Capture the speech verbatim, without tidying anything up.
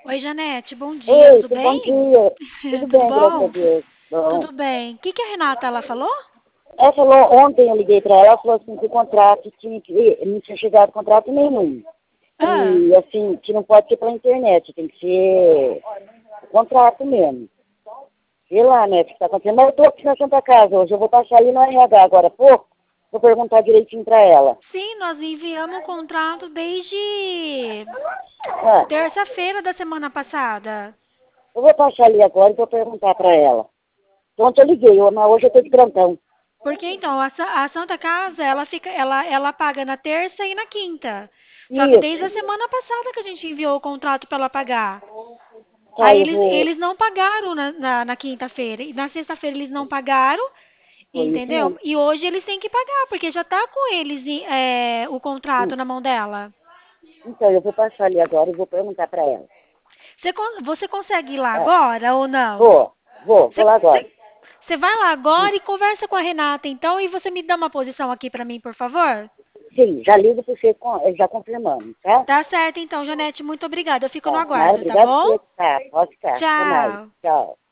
Oi, Janete, bom dia, Oi, tudo bom bem? dia. Tudo Tudo bem, graças a bom? Deus. Bom. Tudo bem. O que, que a Renata ela falou? Ela falou, ontem eu liguei para ela, ela falou assim que o contrato tinha que, não tinha chegado contrato nenhum. Ah, E assim, que não pode ser pela internet, tem que ser o contrato mesmo. Sei lá, né, o que está acontecendo. Mas eu estou aqui na Santa Casa hoje, eu vou passar ali no R H agora há pouco, vou perguntar direitinho para ela. sim, nós enviamos o contrato desde Ah, terça-feira da semana passada. eu vou passar ali agora e vou perguntar para ela. Ontem eu liguei, eu- mas hoje eu estou de plantão. Porque então, a, Sa- a Santa Casa, ela fica, ela, ela paga na terça e na quinta. Só que desde a Isso. semana passada que a gente enviou o contrato para ela pagar. Tá, Aí eu eles, vou. eles não pagaram na, na, na quinta-feira. E na sexta-feira eles não pagaram. Foi isso Entendeu? mesmo. E hoje eles têm que pagar, porque já tá com eles em- é, o contrato Hum. na mão dela. Então, eu vou passar ali agora e vou perguntar para ela. Você, con- você consegue ir lá Ah, agora ou não? vou, vou, vou Você, lá agora. você, você vai lá Hum. agora e conversa com a Renata, então, e você me dá uma posição aqui pra mim, por favor? Sim, já ligo para você, com- eh, já confirmando, tá? Tá certo, então, Janete, muito obrigada. Eu fico no Tá, mas aguardo, tá obrigado por bom? você. Tá, pode ficar. Até mais. Tchau. Tchau.